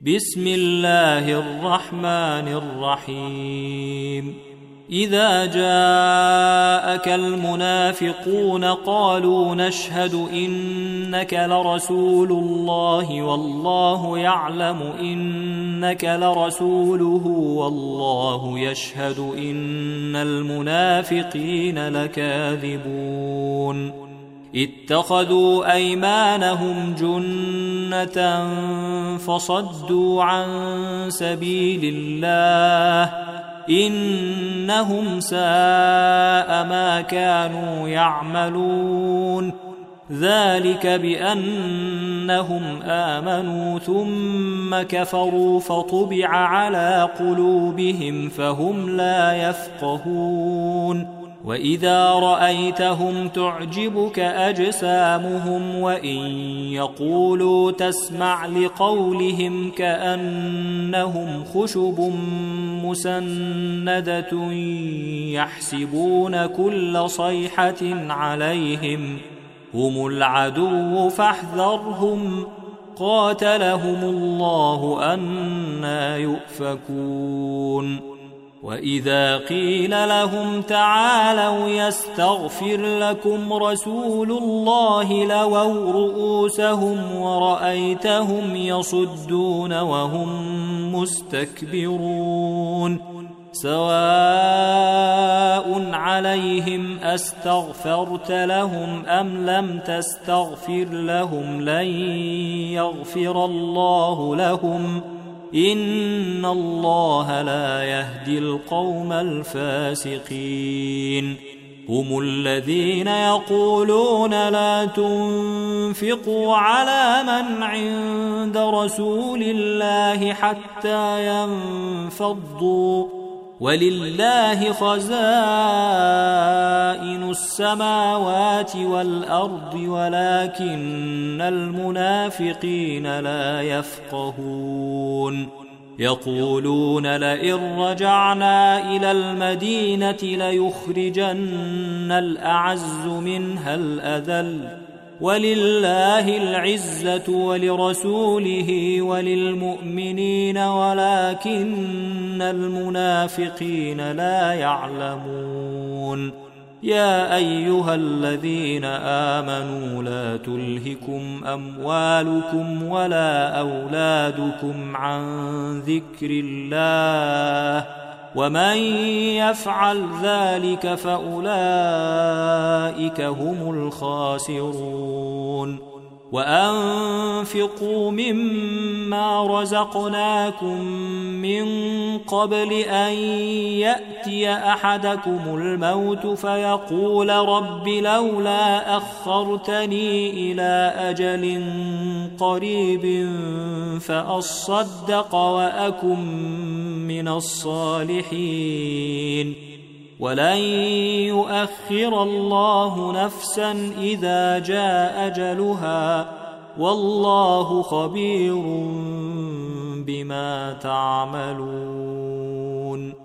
بسم الله الرحمن الرحيم إذا جاءك المنافقون قالوا نشهد إنك لرسول الله والله يعلم إنك لرسوله والله يشهد إن المنافقين لكاذبون اتخذوا أيمانهم جنة فصدوا عن سبيل الله إنهم ساء ما كانوا يعملون ذلك بأنهم آمنوا ثم كفروا فطبع على قلوبهم فهم لا يفقهون وإذا رأيتهم تعجبك أجسامهم وإن يقولوا تسمع لقولهم كأنهم خشب مسندة يحسبون كل صيحة عليهم هم العدو فاحذرهم قاتلهم الله أنى يؤفكون وإذا قيل لهم تعالوا يستغفر لكم رسول الله لووا رؤوسهم ورأيتهم يصدون وهم مستكبرون سواء عليهم أستغفرت لهم أم لم تستغفر لهم لن يغفر الله لهم إن الله لا يهدي القوم الفاسقين هم الذين يقولون لا تنفقوا على من عند رسول الله حتى ينفضوا ولله خزائن السماوات والأرض ولكن المنافقين لا يفقهون يقولون لئن رجعنا إلى المدينة ليخرجن الأعز منها الأذل ولله العزة ولرسوله وللمؤمنين ولكن المنافقين لا يعلمون يا أيها الذين آمنوا لا تلهكم أموالكم ولا أولادكم عن ذكر الله ومن يفعل ذلك فأولئك هم الخاسرون وأنفقوا مما رزقناكم من قبل أن يأتي أحدكم الموت فيقول رب لولا أخرتني إلى أجل قريب فأصدق وأكن من الصالحين ولن يؤخر الله نفسا إذا جاء أجلها والله خبير بما تعملون